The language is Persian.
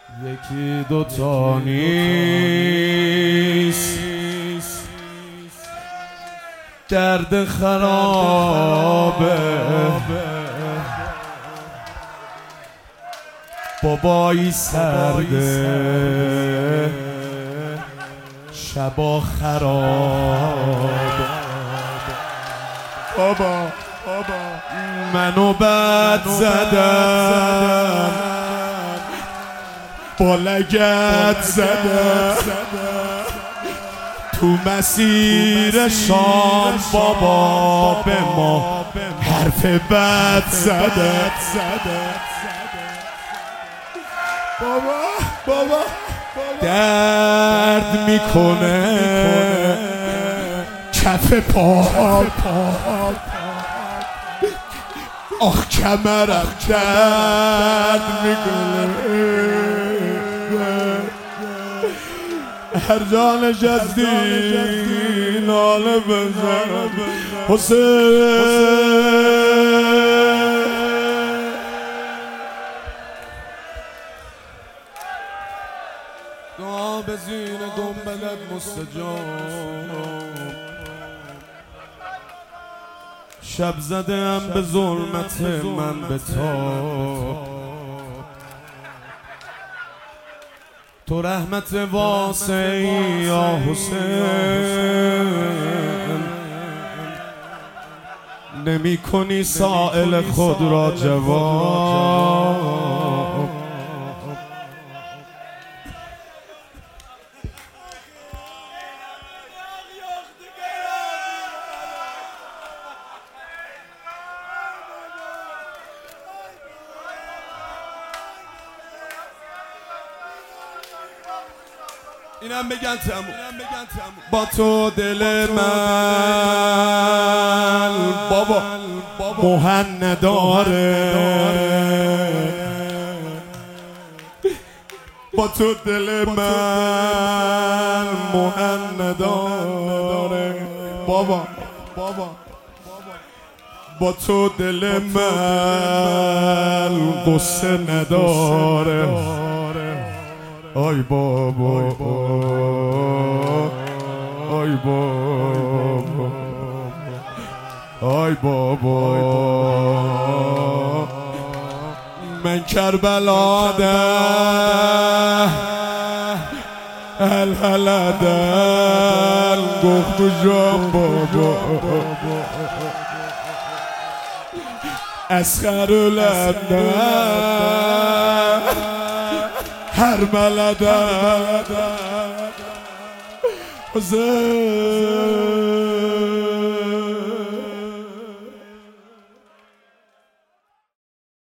یکی دوتا نیست درد خرابه بابایی سرده شبا خرابه بابا منو بد زدن با لگت زدن تو مسیر شام بابا به ما حرف بد زدن بابا درد میکنه کف پا آخ کمرم درد میکنه هر جا نشستی ناله بزن حسین دعا به زین گنبدت مستجاب شب زدم به ظلمت من به تاب تو رحمت واسعی یا حسین نمی کنی سائل خود را جواب اینم بگن تموم با تو دل من بابا مهن نداره با تو دل من مهن نداره بابا با تو دل من قصه نداره آی بابا آی بابا آی بابا من کربلا ده هل دل گفت جان بابا اسخر لنده هر ملده حسین